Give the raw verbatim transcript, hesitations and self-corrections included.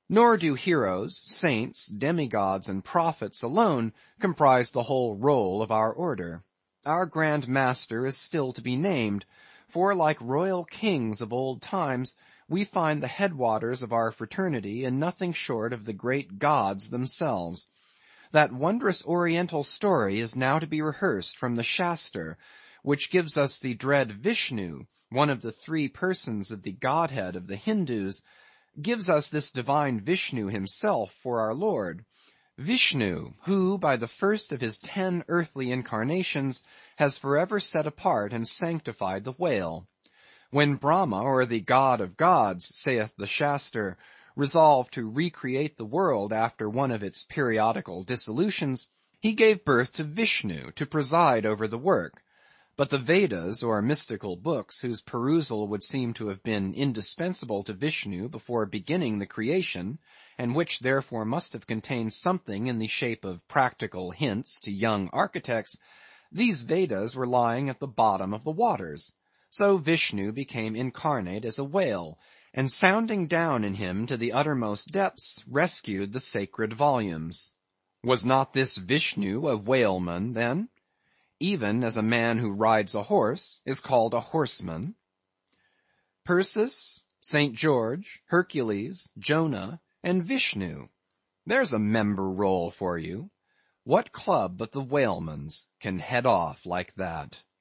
Nor do heroes, saints, demigods, and prophets alone comprise the whole roll of our order. Our Grand Master is still to be named; for like royal kings of old times, we find the head waters of our fraternity in nothing short of the great gods themselves. That wondrous Oriental story is now to be rehearsed from the Shaster, which gives us the dread Vishnu, one of the three persons of the Godhead of the Hindoos, gives us this divine Vishnu himself for our Lord. Vishnu, who by the first of his ten earthly incarnations has forever set apart and sanctified the whale. When Brahma, or the God of gods, saith the Shaster, resolved to recreate the world after one of its periodical dissolutions, he gave birth to Vishnu to preside over the work. But the Vedas, or mystical books, whose perusal would seem to have been indispensable to Vishnu before beginning the creation, and which therefore must have contained something in the shape of practical hints to young architects, these Vedas were lying at the bottom of the waters. So Vishnu became incarnate as a whale, and sounding down in him to the uttermost depths, rescued the sacred volumes. Was not this Vishnu a whaleman then? Even as a man who rides a horse is called a horseman. Perseus, Saint George, Hercules, Jonah, and Vishnu. There's a member roll for you. What club but the whaleman's can head off like that?